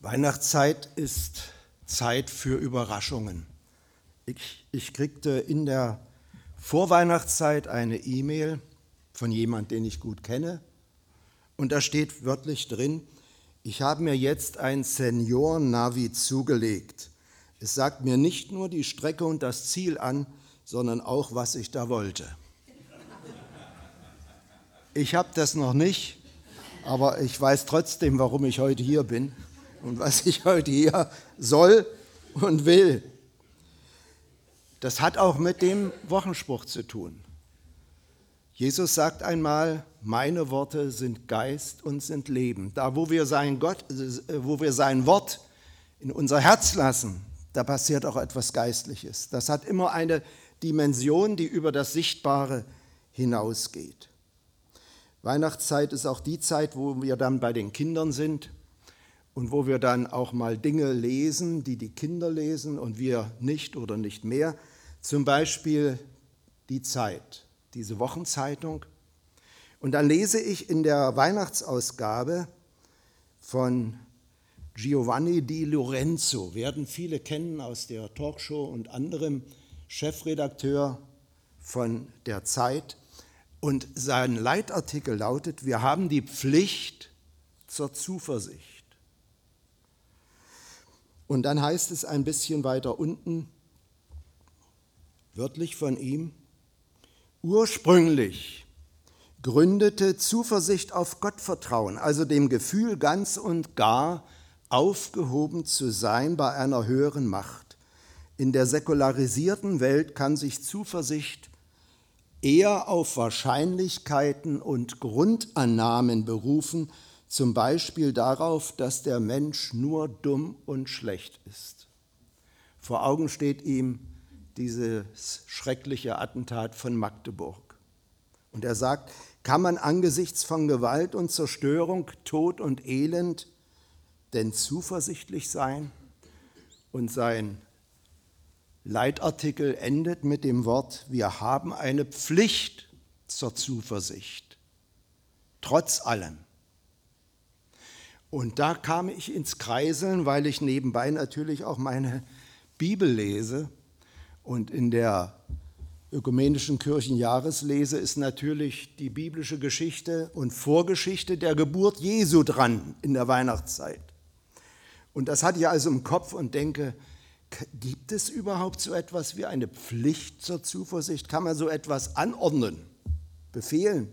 Weihnachtszeit ist Zeit für Überraschungen. Ich kriegte in der Vorweihnachtszeit eine E-Mail von jemandem, den ich gut kenne. Und da steht wörtlich drin, ich habe mir jetzt ein Senioren-Navi zugelegt. Es sagt mir nicht nur die Strecke und das Ziel an, sondern auch, was ich da wollte. Ich habe das noch nicht, aber ich weiß trotzdem, warum ich heute hier bin und was ich heute hier soll und will. Das hat auch mit dem Wochenspruch zu tun. Jesus sagt einmal, meine Worte sind Geist und sind Leben. Da, wo wir sein Wort in unser Herz lassen, da passiert auch etwas Geistliches. Das hat immer eine Dimension, die über das Sichtbare hinausgeht. Weihnachtszeit ist auch die Zeit, wo wir dann bei den Kindern sind und wo wir dann auch mal Dinge lesen, die die Kinder lesen und wir nicht oder nicht mehr. Zum Beispiel die Zeit, diese Wochenzeitung. Und dann lese ich in der Weihnachtsausgabe von Giovanni Di Lorenzo, werden viele kennen aus der Talkshow und anderem, Chefredakteur von der Zeit. Und sein Leitartikel lautet, wir haben die Pflicht zur Zuversicht. Und dann heißt es ein bisschen weiter unten, wörtlich von ihm, ursprünglich gründete Zuversicht auf Gottvertrauen, also dem Gefühl, ganz und gar aufgehoben zu sein bei einer höheren Macht. In der säkularisierten Welt kann sich Zuversicht eher auf Wahrscheinlichkeiten und Grundannahmen berufen, zum Beispiel darauf, dass der Mensch nur dumm und schlecht ist. Vor Augen steht ihm dieses schreckliche Attentat von Magdeburg. Und er sagt, kann man angesichts von Gewalt und Zerstörung, Tod und Elend denn zuversichtlich sein? Und sein Leitartikel endet mit dem Wort, wir haben eine Pflicht zur Zuversicht, trotz allem. Und da kam ich ins Kreiseln, weil ich nebenbei natürlich auch meine Bibel lese. Und in der ökumenischen Kirchenjahreslese ist natürlich die biblische Geschichte und Vorgeschichte der Geburt Jesu dran in der Weihnachtszeit. Und das hatte ich also im Kopf und denke, gibt es überhaupt so etwas wie eine Pflicht zur Zuversicht? Kann man so etwas anordnen, befehlen?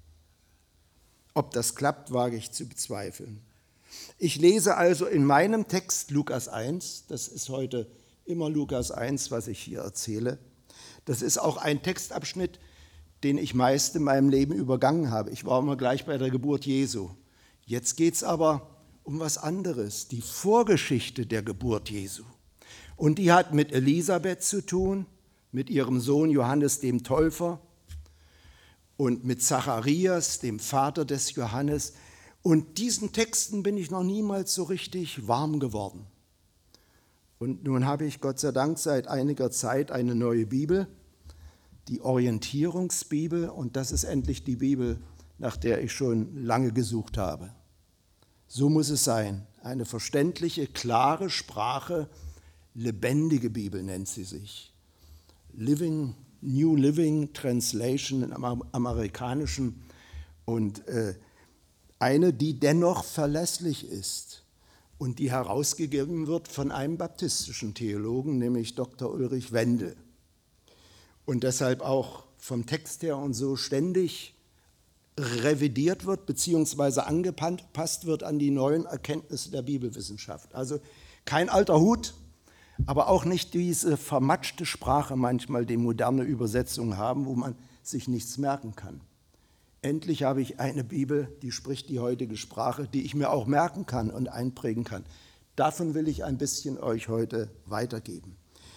Ob das klappt, wage ich zu bezweifeln. Ich lese also in meinem Text Lukas 1, das ist heute immer Lukas 1, was ich hier erzähle. Das ist auch ein Textabschnitt, den ich meist in meinem Leben übergangen habe. Ich war immer gleich bei der Geburt Jesu. Jetzt geht es aber um was anderes, die Vorgeschichte der Geburt Jesu. Und die hat mit Elisabeth zu tun, mit ihrem Sohn Johannes dem Täufer und mit Zacharias, dem Vater des Johannes. Und diesen Texten bin ich noch niemals so richtig warm geworden. Und nun habe ich Gott sei Dank seit einiger Zeit eine neue Bibel, die Orientierungsbibel, und das ist endlich die Bibel, nach der ich schon lange gesucht habe. So muss es sein, eine verständliche, klare Sprache, lebendige Bibel nennt sie sich. New Living Translation im Amerikanischen und eine, die dennoch verlässlich ist und die herausgegeben wird von einem baptistischen Theologen, nämlich Dr. Ulrich Wendel. Und deshalb auch vom Text her und so ständig revidiert wird bzw. angepasst wird an die neuen Erkenntnisse der Bibelwissenschaft. Also kein alter Hut, aber auch nicht diese vermatschte Sprache manchmal, die moderne Übersetzungen haben, wo man sich nichts merken kann. Endlich habe ich eine Bibel, die spricht die heutige Sprache, die ich mir auch merken kann und einprägen kann. Davon will ich ein bisschen euch heute weitergeben.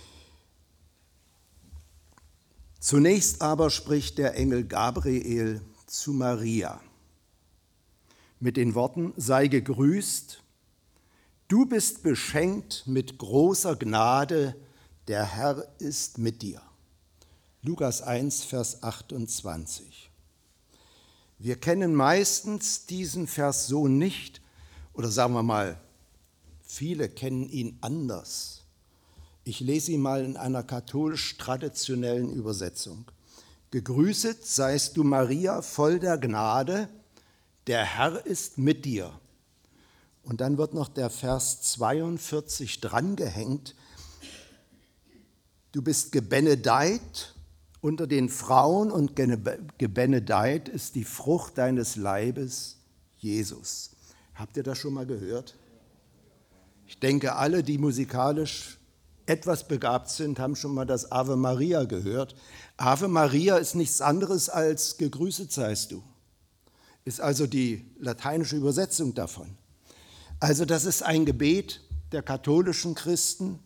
Zunächst aber spricht der Engel Gabriel zu Maria mit den Worten, sei gegrüßt, du bist beschenkt mit großer Gnade, der Herr ist mit dir. Lukas 1, Vers 28. Wir kennen meistens diesen Vers so nicht, oder sagen wir mal viele kennen ihn anders. Ich lese ihn mal in einer katholisch-traditionellen Übersetzung. Gegrüßet seist du, Maria, voll der Gnade, der Herr ist mit dir. Und dann wird noch der Vers 42 drangehängt. Du bist gebenedeit unter den Frauen und gebenedeit ist die Frucht deines Leibes, Jesus. Habt ihr das schon mal gehört? Ich denke, alle, die musikalisch etwas begabt sind, haben schon mal das Ave Maria gehört. Ave Maria ist nichts anderes als gegrüßet seist du. Ist also die lateinische Übersetzung davon. Also das ist ein Gebet der katholischen Christen.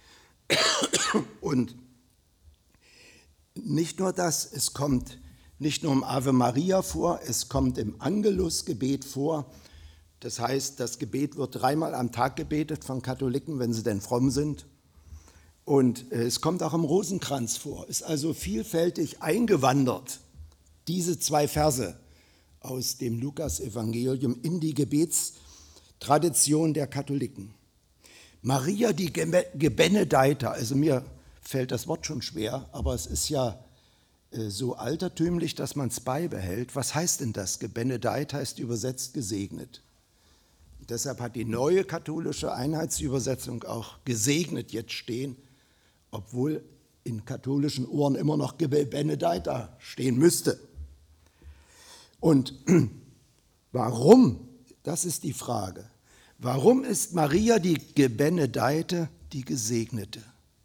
Und nicht nur das, es kommt nicht nur im Ave Maria vor, es kommt im Angelusgebet vor. Das heißt, das Gebet wird 3-mal am Tag gebetet von Katholiken, wenn sie denn fromm sind. Und es kommt auch im Rosenkranz vor, ist also vielfältig eingewandert, diese 2 Verse aus dem Lukas-Evangelium in die Gebetstradition der Katholiken. Maria die Gebenedeite, also mir fällt das Wort schon schwer, aber es ist ja so altertümlich, dass man es beibehält. Was heißt denn das? Gebenedeit heißt übersetzt gesegnet. Und deshalb hat die neue katholische Einheitsübersetzung auch gesegnet jetzt stehen, obwohl in katholischen Ohren immer noch Gebenedeita stehen müsste. Und warum? Das ist die Frage. Warum ist Maria die Gebenedeite, die Gesegnete?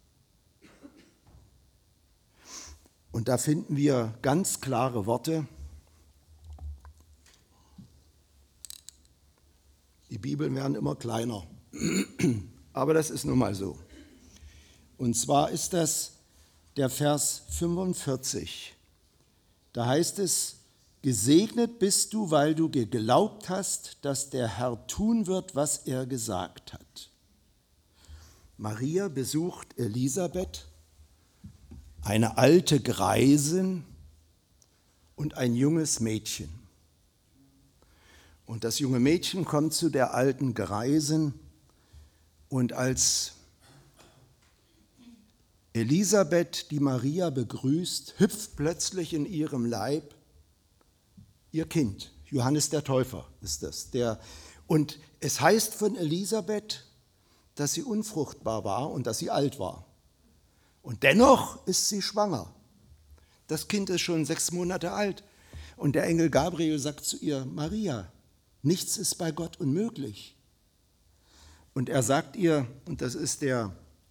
Und da finden wir ganz klare Worte. Die Bibeln werden immer kleiner, aber das ist nun mal so. Und zwar ist das der Vers 45. Da heißt es, gesegnet bist du, weil du geglaubt hast, dass der Herr tun wird, was er gesagt hat. Maria besucht Elisabeth, eine alte Greisin und ein junges Mädchen. Und das junge Mädchen kommt zu der alten Greisin und als Elisabeth die Maria begrüßt, hüpft plötzlich in ihrem Leib ihr Kind. Johannes der Täufer ist das. Und es heißt von Elisabeth, dass sie unfruchtbar war und dass sie alt war. Und dennoch ist sie schwanger. Das Kind ist schon 6 Monate alt. Und der Engel Gabriel sagt zu ihr, Maria, nichts ist bei Gott unmöglich. Und er sagt ihr, und das ist der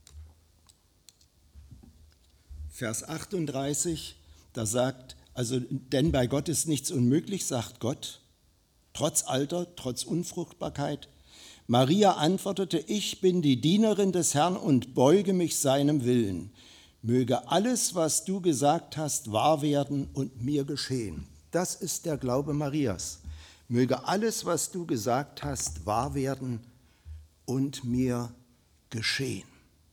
Vers 38, da sagt, also denn bei Gott ist nichts unmöglich, sagt Gott, trotz Alter, trotz Unfruchtbarkeit. Maria antwortete, ich bin die Dienerin des Herrn und beuge mich seinem Willen. Möge alles, was du gesagt hast, wahr werden und mir geschehen. Das ist der Glaube Marias. Möge alles, was du gesagt hast, wahr werden und mir geschehen.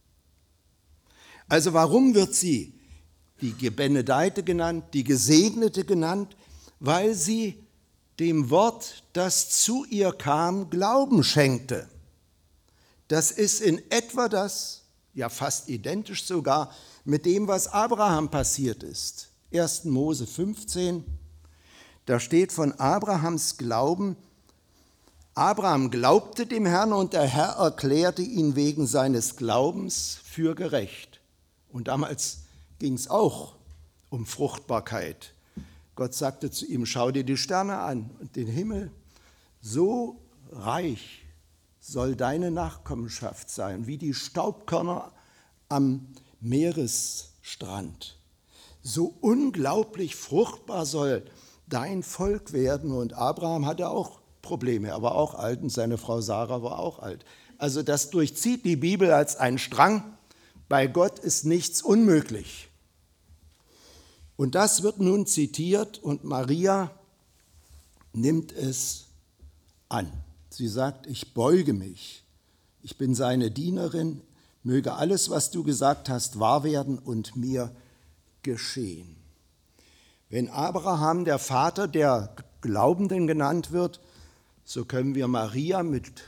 Also warum wird sie die Gebenedeite genannt, die Gesegnete genannt? Weil sie dem Wort, das zu ihr kam, Glauben schenkte. Das ist in etwa das, ja fast identisch sogar, mit dem, was Abraham passiert ist. 1. Mose 15, da steht von Abrahams Glauben, Abraham glaubte dem Herrn und der Herr erklärte ihn wegen seines Glaubens für gerecht. Und damals ging es auch um Fruchtbarkeit. Gott sagte zu ihm, schau dir die Sterne an und den Himmel. So reich soll deine Nachkommenschaft sein, wie die Staubkörner am Meeresstrand. So unglaublich fruchtbar soll dein Volk werden. Und Abraham hatte auch Probleme, er war auch alt und seine Frau Sarah war auch alt. Also das durchzieht die Bibel als ein Strang. Bei Gott ist nichts unmöglich. Und das wird nun zitiert und Maria nimmt es an. Sie sagt, ich beuge mich, ich bin seine Dienerin, möge alles, was du gesagt hast, wahr werden und mir geschehen. Wenn Abraham der Vater der Glaubenden genannt wird, so können wir Maria mit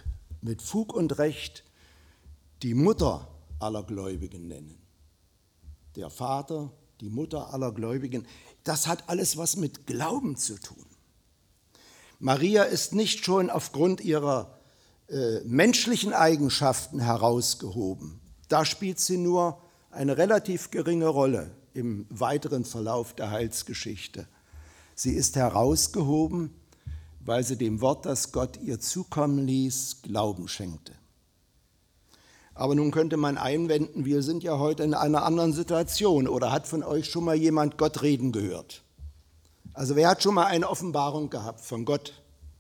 mit Fug und Recht die Mutter aller Gläubigen nennen. Der Vater, die Mutter aller Gläubigen, das hat alles was mit Glauben zu tun. Maria ist nicht schon aufgrund ihrer menschlichen Eigenschaften herausgehoben. Da spielt sie nur eine relativ geringe Rolle im weiteren Verlauf der Heilsgeschichte. Sie ist herausgehoben, weil sie dem Wort, das Gott ihr zukommen ließ, Glauben schenkte. Aber nun könnte man einwenden, wir sind ja heute in einer anderen Situation. Oder hat von euch schon mal jemand Gott reden gehört? Also wer hat schon mal eine Offenbarung gehabt von Gott?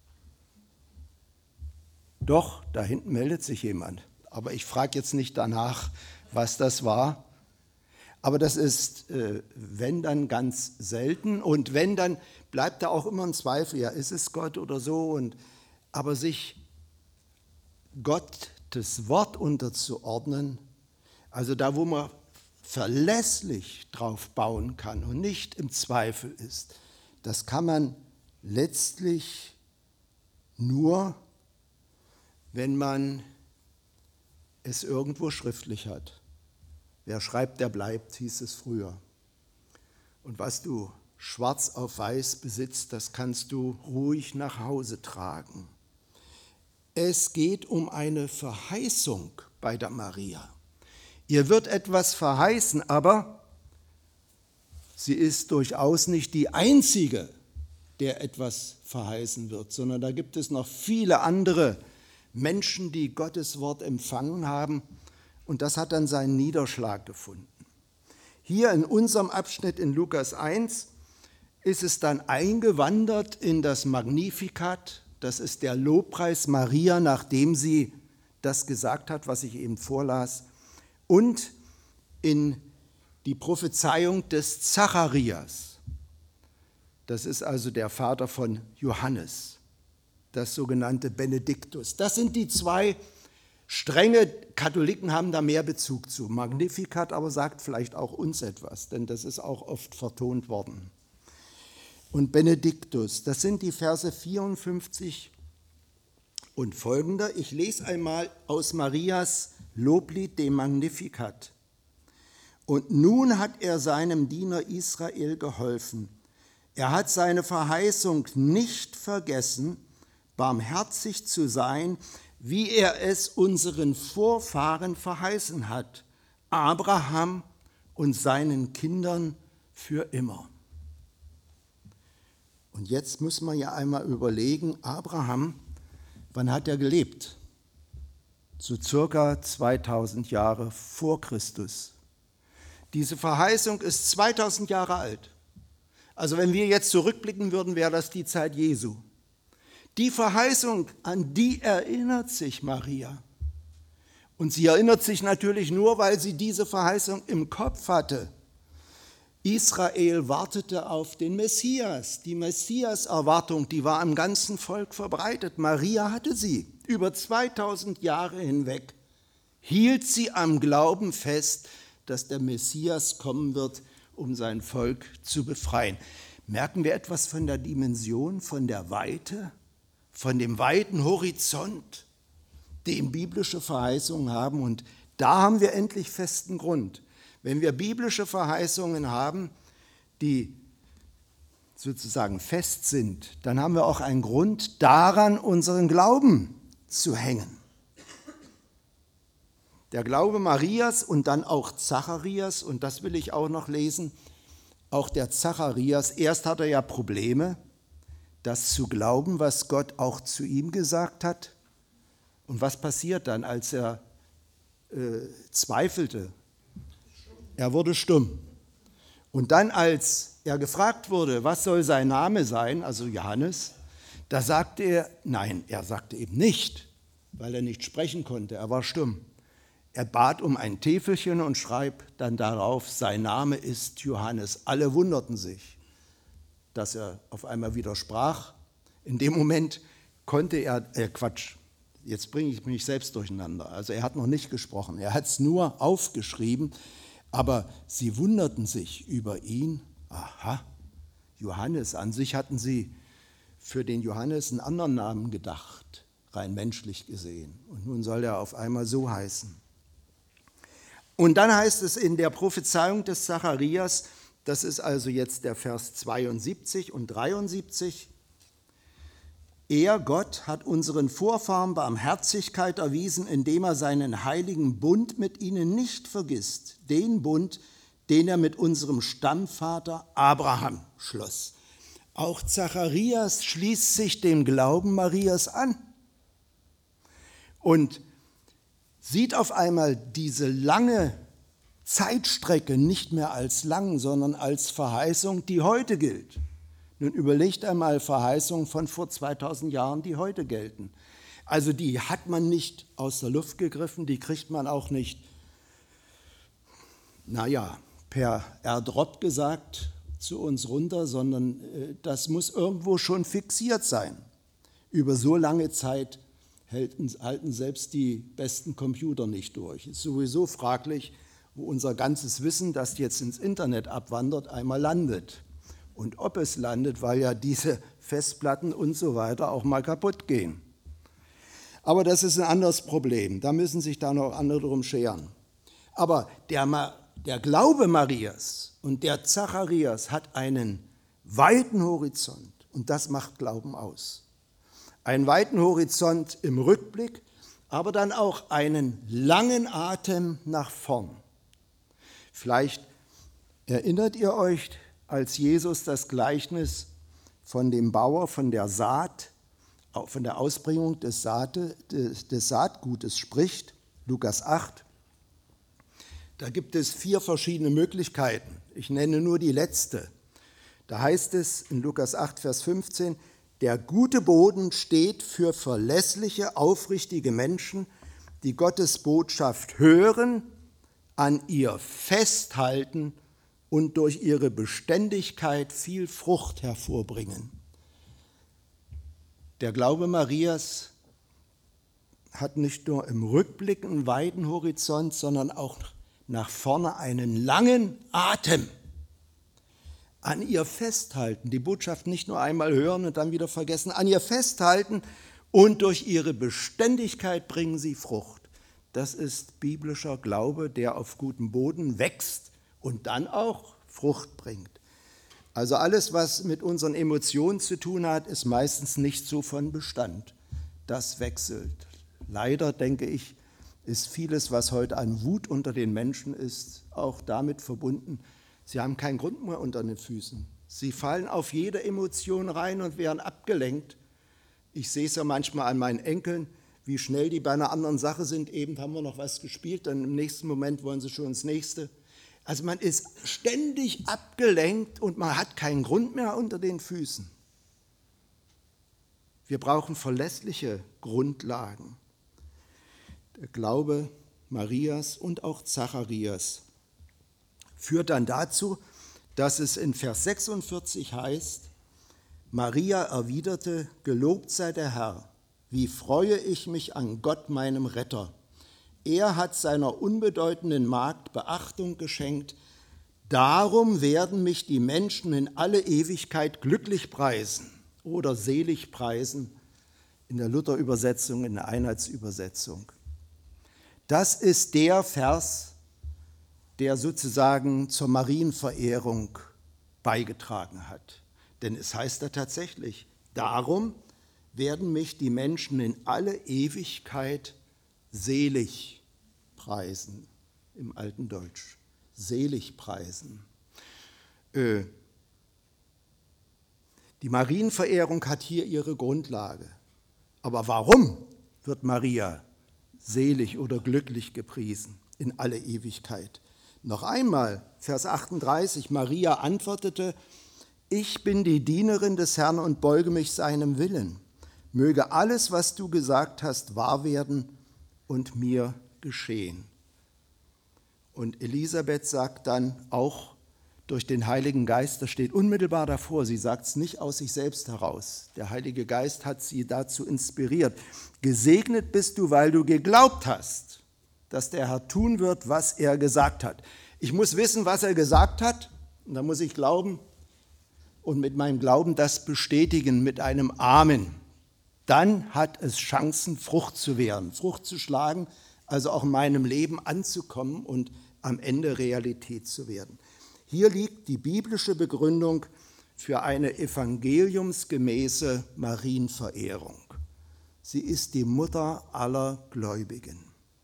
Doch, da hinten meldet sich jemand. Aber ich frage jetzt nicht danach, was das war. Aber das ist, wenn dann, ganz selten. Und wenn, dann bleibt da auch immer ein Zweifel. Ja, ist es Gott oder so? Aber sich Gottes Wort unterzuordnen, also da, wo man verlässlich drauf bauen kann und nicht im Zweifel ist, das kann man letztlich nur, wenn man es irgendwo schriftlich hat. Wer schreibt, der bleibt, hieß es früher. Und was du schwarz auf weiß besitzt, das kannst du ruhig nach Hause tragen. Es geht um eine Verheißung bei der Maria. Ihr wird etwas verheißen, aber sie ist durchaus nicht die Einzige, der etwas verheißen wird, sondern da gibt es noch viele andere Menschen, die Gottes Wort empfangen haben, und das hat dann seinen Niederschlag gefunden. Hier in unserem Abschnitt in Lukas 1 ist es dann eingewandert in das Magnificat, das ist der Lobpreis Maria, nachdem sie das gesagt hat, was ich eben vorlas, und in die Prophezeiung des Zacharias. Das ist also der Vater von Johannes, das sogenannte Benediktus. Das sind die zwei Stränge. Katholiken haben da mehr Bezug zu. Magnificat aber sagt vielleicht auch uns etwas, denn das ist auch oft vertont worden. Und Benediktus, das sind die Verse 54 und folgende. Ich lese einmal aus Marias Loblied, dem Magnificat. Und nun hat er seinem Diener Israel geholfen. Er hat seine Verheißung nicht vergessen, barmherzig zu sein, wie er es unseren Vorfahren verheißen hat, Abraham und seinen Kindern für immer. Und jetzt muss man ja einmal überlegen, Abraham, wann hat er gelebt? So circa 2000 Jahre vor Christus. Diese Verheißung ist 2000 Jahre alt. Also wenn wir jetzt zurückblicken würden, wäre das die Zeit Jesu. Die Verheißung, an die erinnert sich Maria. Und sie erinnert sich natürlich nur, weil sie diese Verheißung im Kopf hatte. Israel wartete auf den Messias. Die Messias-Erwartung, die war im ganzen Volk verbreitet. Maria hatte sie. Über 2000 Jahre hinweg hielt sie am Glauben fest, dass der Messias kommen wird, um sein Volk zu befreien. Merken wir etwas von der Dimension, von der Weite, von dem weiten Horizont, den biblische Verheißungen haben? Und da haben wir endlich festen Grund. Wenn wir biblische Verheißungen haben, die sozusagen fest sind, dann haben wir auch einen Grund, daran unseren Glauben zu hängen. Der Glaube Marias und dann auch Zacharias, und das will ich auch noch lesen, auch der Zacharias, erst hat er ja Probleme, das zu glauben, was Gott auch zu ihm gesagt hat. Und was passiert dann, als er zweifelte? Er wurde stumm. Und dann, als er gefragt wurde, was soll sein Name sein, also Johannes, da sagte er, nein, er sagte eben nicht, weil er nicht sprechen konnte, er war stumm. Er bat um ein Täfelchen und schrieb dann darauf, sein Name ist Johannes. Alle wunderten sich, dass er auf einmal wieder sprach. In dem Moment konnte er, jetzt bringe ich mich selbst durcheinander. Also er hat noch nicht gesprochen, er hat es nur aufgeschrieben, aber sie wunderten sich über ihn. Aha, Johannes, an sich hatten sie für den Johannes einen anderen Namen gedacht. rein menschlich gesehen. Und nun soll er auf einmal so heißen. Und dann heißt es in der Prophezeiung des Zacharias, das ist also jetzt der Vers 72 und 73, er, Gott, hat unseren Vorfahren Barmherzigkeit erwiesen, indem er seinen heiligen Bund mit ihnen nicht vergisst, den Bund, den er mit unserem Stammvater Abraham schloss. Auch Zacharias schließt sich dem Glauben Marias an und sieht auf einmal diese lange Zeitstrecke nicht mehr als lang, sondern als Verheißung, die heute gilt. Nun überlegt einmal Verheißungen von vor 2000 Jahren, die heute gelten. Also die hat man nicht aus der Luft gegriffen, die kriegt man auch nicht, per AirDrop gesagt zu uns runter, sondern das muss irgendwo schon fixiert sein. Über so lange Zeit halten selbst die besten Computer nicht durch. Es ist sowieso fraglich, wo unser ganzes Wissen, das jetzt ins Internet abwandert, einmal landet. Und ob es landet, weil ja diese Festplatten und so weiter auch mal kaputt gehen. Aber das ist ein anderes Problem. Da müssen sich dann auch andere drum scheren. Aber der Glaube Marias und der Zacharias hat einen weiten Horizont. Und das macht Glauben aus. Einen weiten Horizont im Rückblick, aber dann auch einen langen Atem nach vorn. Vielleicht erinnert ihr euch, als Jesus das Gleichnis von dem Bauer, von der Saat, von der Ausbringung des Saatgutes spricht, Lukas 8, da gibt es 4 verschiedene Möglichkeiten. Ich nenne nur die letzte. Da heißt es in Lukas 8, Vers 15, der gute Boden steht für verlässliche, aufrichtige Menschen, die Gottes Botschaft hören, an ihr festhalten und durch ihre Beständigkeit viel Frucht hervorbringen. Der Glaube Marias hat nicht nur im Rückblick einen weiten Horizont, sondern auch nach vorne einen langen Atem. An ihr festhalten, die Botschaft nicht nur einmal hören und dann wieder vergessen, an ihr festhalten und durch ihre Beständigkeit bringen sie Frucht. Das ist biblischer Glaube, der auf gutem Boden wächst und dann auch Frucht bringt. Also alles, was mit unseren Emotionen zu tun hat, ist meistens nicht so von Bestand. Das wechselt. Leider, denke ich, ist vieles, was heute an Wut unter den Menschen ist, auch damit verbunden. Sie haben keinen Grund mehr unter den Füßen. Sie fallen auf jede Emotion rein und werden abgelenkt. Ich sehe es ja manchmal an meinen Enkeln, wie schnell die bei einer anderen Sache sind. Eben haben wir noch was gespielt, dann im nächsten Moment wollen sie schon ins nächste. Also man ist ständig abgelenkt und man hat keinen Grund mehr unter den Füßen. Wir brauchen verlässliche Grundlagen. Der Glaube Marias und auch Zacharias führt dann dazu, dass es in Vers 46 heißt, Maria erwiderte, gelobt sei der Herr, wie freue ich mich an Gott, meinem Retter. Er hat seiner unbedeutenden Magd Beachtung geschenkt, darum werden mich die Menschen in alle Ewigkeit glücklich preisen oder selig preisen, in der Luther-Übersetzung, in der Einheitsübersetzung. Das ist der Vers, der sozusagen zur Marienverehrung beigetragen hat. Denn es heißt da tatsächlich, darum werden mich die Menschen in alle Ewigkeit selig preisen, im alten Deutsch, selig preisen. Die Marienverehrung hat hier ihre Grundlage. Aber warum wird Maria selig oder glücklich gepriesen in alle Ewigkeit? Noch einmal, Vers 38, Maria antwortete, ich bin die Dienerin des Herrn und beuge mich seinem Willen. Möge alles, was du gesagt hast, wahr werden und mir geschehen. Und Elisabeth sagt dann auch durch den Heiligen Geist, das steht unmittelbar davor, sie sagt es nicht aus sich selbst heraus. Der Heilige Geist hat sie dazu inspiriert. Gesegnet bist du, weil du geglaubt hast, dass der Herr tun wird, was er gesagt hat. Ich muss wissen, was er gesagt hat, und dann muss ich glauben und mit meinem Glauben das bestätigen mit einem Amen. dann hat es Chancen, Frucht zu werden, Frucht zu schlagen, also auch in meinem Leben anzukommen und am Ende Realität zu werden. Hier liegt die biblische Begründung für eine evangeliumsgemäße Marienverehrung. Sie ist die Mutter aller Gläubigen.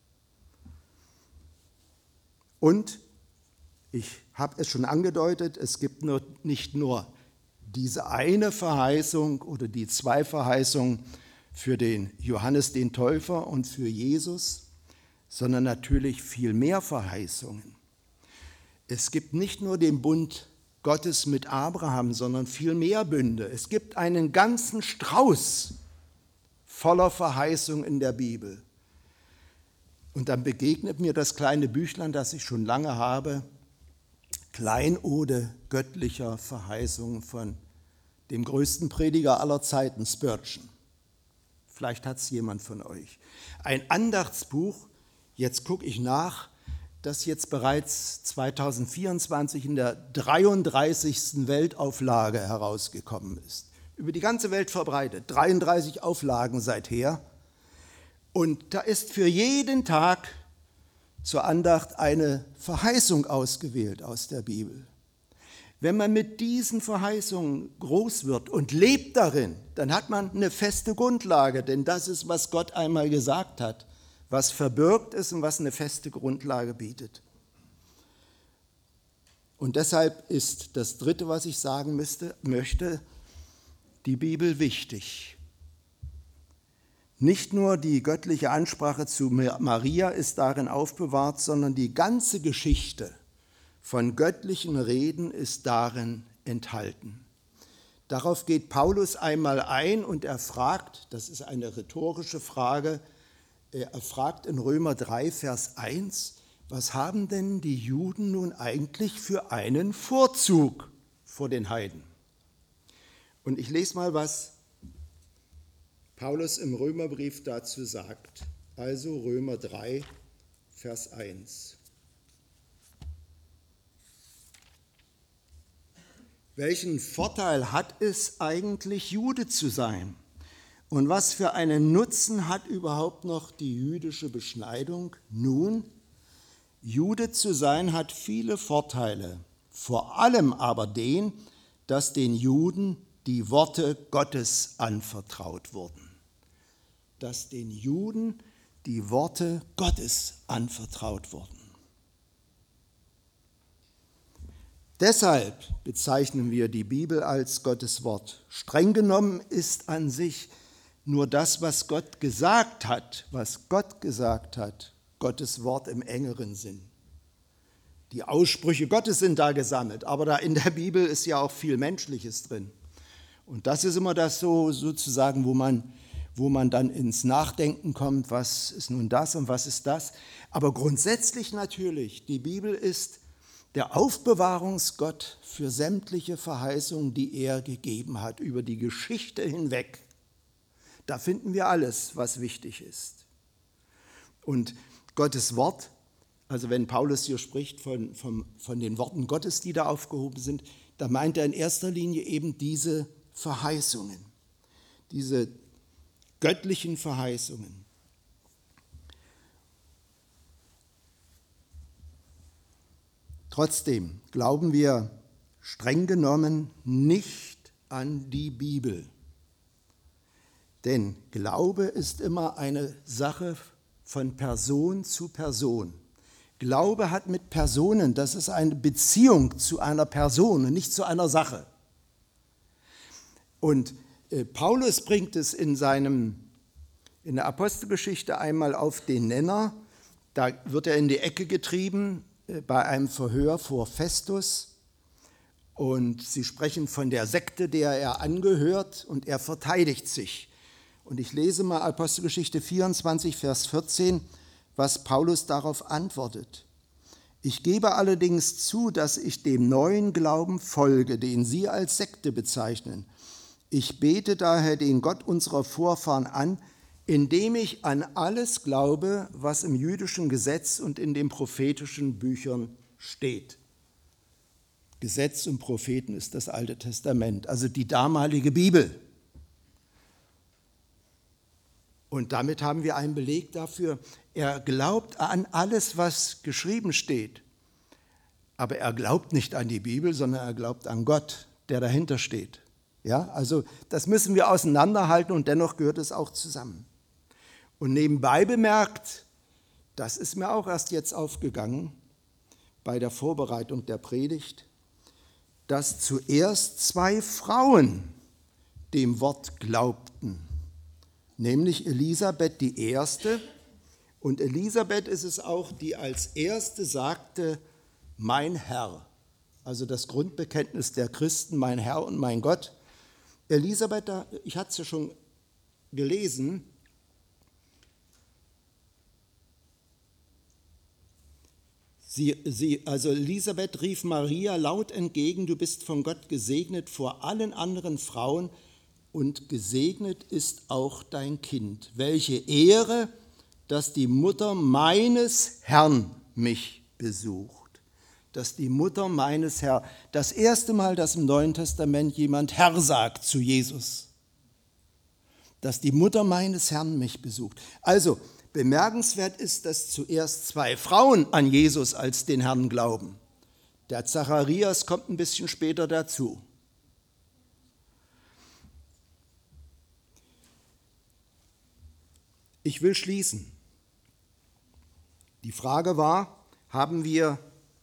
Und ich habe es schon angedeutet, es gibt nicht nur diese eine Verheißung oder die zwei Verheißungen für den Johannes den Täufer und für Jesus, sondern natürlich viel mehr Verheißungen. Es gibt nicht nur den Bund Gottes mit Abraham, sondern viel mehr Bünde. Es gibt einen ganzen Strauß voller Verheißungen in der Bibel. Und dann begegnet mir das kleine Büchlein, das ich schon lange habe, Kleinode göttlicher Verheißungen von dem größten Prediger aller Zeiten, Spurgeon. Vielleicht hat es jemand von euch. Ein Andachtsbuch, jetzt gucke ich nach, das jetzt bereits 2024 in der 33. Weltauflage herausgekommen ist. Über die ganze Welt verbreitet, 33 Auflagen seither. Und da ist für jeden Tag zur Andacht eine Verheißung ausgewählt aus der Bibel. Wenn man mit diesen Verheißungen groß wird und lebt darin, dann hat man eine feste Grundlage, denn das ist, was Gott einmal gesagt hat, was verbirgt ist und was eine feste Grundlage bietet. Und deshalb ist das Dritte, was ich sagen möchte, die Bibel wichtig. Nicht nur die göttliche Ansprache zu Maria ist darin aufbewahrt, sondern die ganze Geschichte von göttlichen Reden ist darin enthalten. Darauf geht Paulus einmal ein und er fragt, das ist eine rhetorische Frage, er fragt in Römer 3, Vers 1, was haben denn die Juden nun eigentlich für einen Vorzug vor den Heiden? Und ich lese mal, was Paulus im Römerbrief dazu sagt. Also Römer 3, Vers 1. Welchen Vorteil hat es eigentlich, Jude zu sein? Und was für einen Nutzen hat überhaupt noch die jüdische Beschneidung? Nun, Jude zu sein hat viele Vorteile, vor allem aber den, dass den Juden die Worte Gottes anvertraut wurden. Dass den Juden die Worte Gottes anvertraut wurden. Deshalb bezeichnen wir die Bibel als Gottes Wort. Streng genommen ist an sich nur das, was Gott gesagt hat, Gottes Wort im engeren Sinn. Die Aussprüche Gottes sind da gesammelt, aber da in der Bibel ist ja auch viel Menschliches drin. Und das ist immer das sozusagen, wo man dann ins Nachdenken kommt, was ist nun das und was ist das. Aber grundsätzlich natürlich, die Bibel ist der Aufbewahrungsgott für sämtliche Verheißungen, die er gegeben hat, über die Geschichte hinweg. Da finden wir alles, was wichtig ist. Und Gottes Wort, also wenn Paulus hier spricht von den Worten Gottes, die da aufgehoben sind, da meint er in erster Linie eben diese Verheißungen, diese göttlichen Verheißungen. Trotzdem glauben wir streng genommen nicht an die Bibel. Denn Glaube ist immer eine Sache von Person zu Person. Glaube hat mit Personen, das ist eine Beziehung zu einer Person und nicht zu einer Sache. Und Paulus bringt es in der Apostelgeschichte einmal auf den Nenner. Da wird er in die Ecke getrieben bei einem Verhör vor Festus. Und sie sprechen von der Sekte, der er angehört, und er verteidigt sich. Und ich lese mal Apostelgeschichte 24, Vers 14, was Paulus darauf antwortet. Ich gebe allerdings zu, dass ich dem neuen Glauben folge, den Sie als Sekte bezeichnen. Ich bete daher den Gott unserer Vorfahren an, indem ich an alles glaube, was im jüdischen Gesetz und in den prophetischen Büchern steht. Gesetz und Propheten ist das Alte Testament, also die damalige Bibel. Und damit haben wir einen Beleg dafür, er glaubt an alles, was geschrieben steht. Aber er glaubt nicht an die Bibel, sondern er glaubt an Gott, der dahinter steht. Ja, also das müssen wir auseinanderhalten und dennoch gehört es auch zusammen. Und nebenbei bemerkt, das ist mir auch erst jetzt aufgegangen bei der Vorbereitung der Predigt, dass zuerst 2 Frauen dem Wort glaubten, nämlich Elisabeth die erste. Und Elisabeth ist es auch, die als erste sagte, mein Herr. Also das Grundbekenntnis der Christen, mein Herr und mein Gott. Elisabeth, ich hatte es ja schon gelesen, also Elisabeth rief Maria laut entgegen, du bist von Gott gesegnet vor allen anderen Frauen und gesegnet ist auch dein Kind. Welche Ehre, dass die Mutter meines Herrn mich besucht. Dass die Mutter meines Herrn, das erste Mal, dass im Neuen Testament jemand Herr sagt zu Jesus. Dass die Mutter meines Herrn mich besucht. Also, bemerkenswert ist, dass zuerst 2 Frauen an Jesus als den Herrn glauben. Der Zacharias kommt ein bisschen später dazu. Ich will schließen. Die Frage war, haben wir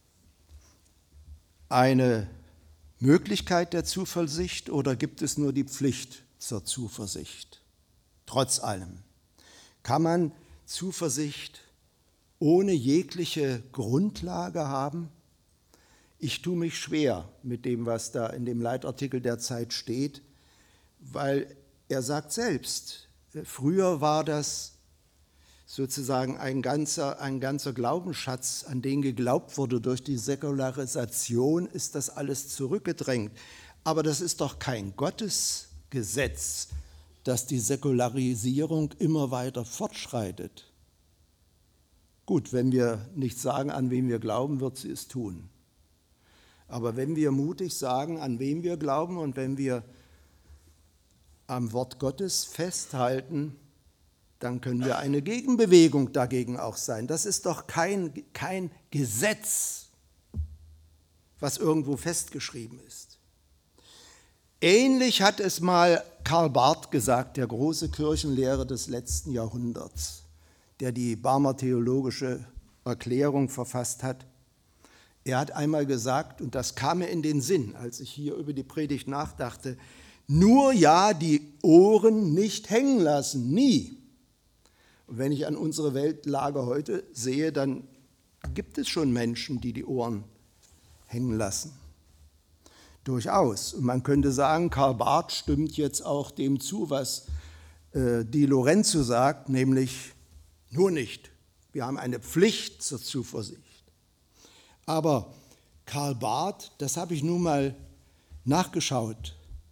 eine Möglichkeit der Zuversicht oder gibt es nur die Pflicht zur Zuversicht? Trotz allem. Kann man Zuversicht ohne jegliche Grundlage haben? Ich tue mich schwer mit dem, was da in dem Leitartikel der Zeit steht, weil er sagt selbst, früher war das sozusagen ein ganzer Glaubensschatz, an den geglaubt wurde. Durch die Säkularisation ist das alles zurückgedrängt. Aber das ist doch kein Gottesgesetz, dass die Säkularisierung immer weiter fortschreitet. Gut, wenn wir nicht sagen, an wen wir glauben, wird sie es tun. Aber wenn wir mutig sagen, an wen wir glauben und wenn wir am Wort Gottes festhalten, dann können wir eine Gegenbewegung dagegen auch sein. Das ist doch kein Gesetz, was irgendwo festgeschrieben ist. Ähnlich hat es mal Karl Barth gesagt, der große Kirchenlehrer des letzten Jahrhunderts, der die Barmer theologische Erklärung verfasst hat. Er hat einmal gesagt, und das kam mir in den Sinn, als ich hier über die Predigt nachdachte, nur ja die Ohren nicht hängen lassen, nie. Und wenn ich an unsere Weltlage heute sehe, dann gibt es schon Menschen, die die Ohren hängen lassen. Durchaus. Und man könnte sagen, Karl Barth stimmt jetzt auch dem zu, was Di Lorenzo sagt, nämlich nur nicht. Wir haben eine Pflicht zur Zuversicht. Aber Karl Barth, das habe ich nun mal nachgeschaut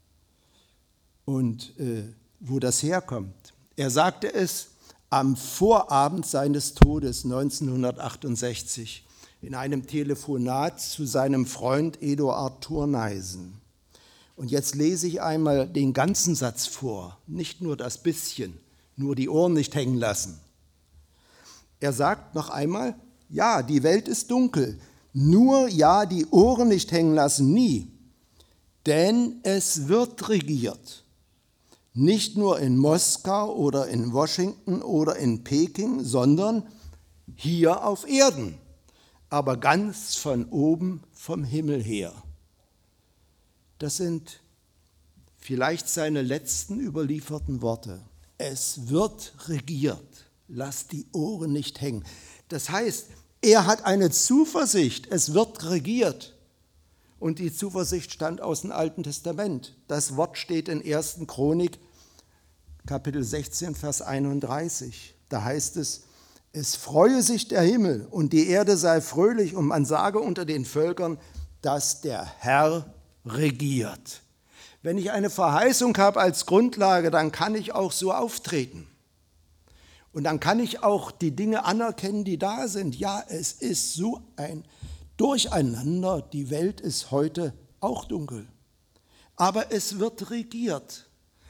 und wo das herkommt. Er sagte es am Vorabend seines Todes 1968 in einem Telefonat zu seinem Freund Eduard Thurneisen. Und jetzt lese ich einmal den ganzen Satz vor, nicht nur das bisschen, nur die Ohren nicht hängen lassen. Er sagt noch einmal, ja, die Welt ist dunkel, nur ja, die Ohren nicht hängen lassen, nie, denn es wird regiert. Nicht nur in Moskau oder in Washington oder in Peking, sondern hier auf Erden, aber ganz von oben vom Himmel her. Das sind vielleicht seine letzten überlieferten Worte. Es wird regiert, lasst die Ohren nicht hängen. Das heißt, er hat eine Zuversicht, es wird regiert. Und die Zuversicht stammt aus dem Alten Testament. Das Wort steht in 1. Chronik, Kapitel 16, Vers 31. Da heißt es, es freue sich der Himmel und die Erde sei fröhlich und man sage unter den Völkern, dass der Herr regiert. Wenn ich eine Verheißung habe als Grundlage, dann kann ich auch so auftreten. Und dann kann ich auch die Dinge anerkennen, die da sind. Ja, es ist so ein Durcheinander. Die Welt ist heute auch dunkel. Aber es wird regiert.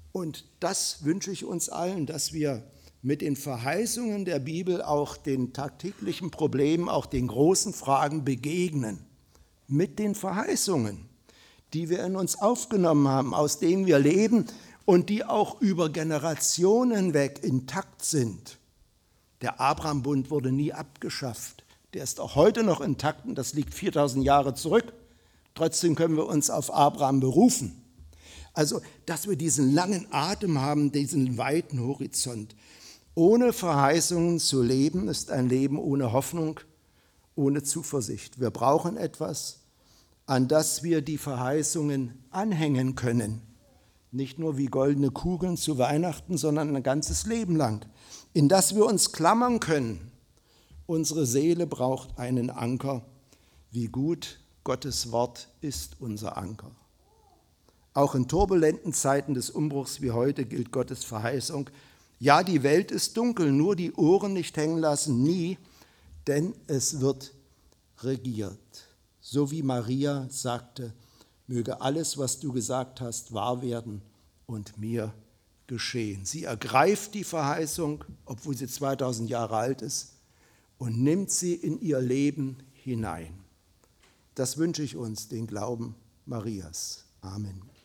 Und das wünsche ich uns allen, dass wir mit den Verheißungen der Bibel auch den tagtäglichen Problemen, auch den großen Fragen begegnen. Mit den Verheißungen, die wir in uns aufgenommen haben, aus denen wir leben und die auch über Generationen hinweg intakt sind. Der Abraham-Bund wurde nie abgeschafft. Der ist auch heute noch intakt und das liegt 4000 Jahre zurück. Trotzdem können wir uns auf Abraham berufen. Also, dass wir diesen langen Atem haben, diesen weiten Horizont. Ohne Verheißungen zu leben, ist ein Leben ohne Hoffnung, ohne Zuversicht. Wir brauchen etwas, an das wir die Verheißungen anhängen können. Nicht nur wie goldene Kugeln zu Weihnachten, sondern ein ganzes Leben lang, in das wir uns klammern können. Unsere Seele braucht einen Anker. Wie gut Gottes Wort ist unser Anker. Auch in turbulenten Zeiten des Umbruchs wie heute gilt Gottes Verheißung. Ja, die Welt ist dunkel, nur die Ohren nicht hängen lassen, nie, denn es wird regiert. So wie Maria sagte, möge alles, was du gesagt hast, wahr werden und mir geschehen. Sie ergreift die Verheißung, obwohl sie 2000 Jahre alt ist, und nimmt sie in ihr Leben hinein. Das wünsche ich uns, den Glauben Marias. Amen.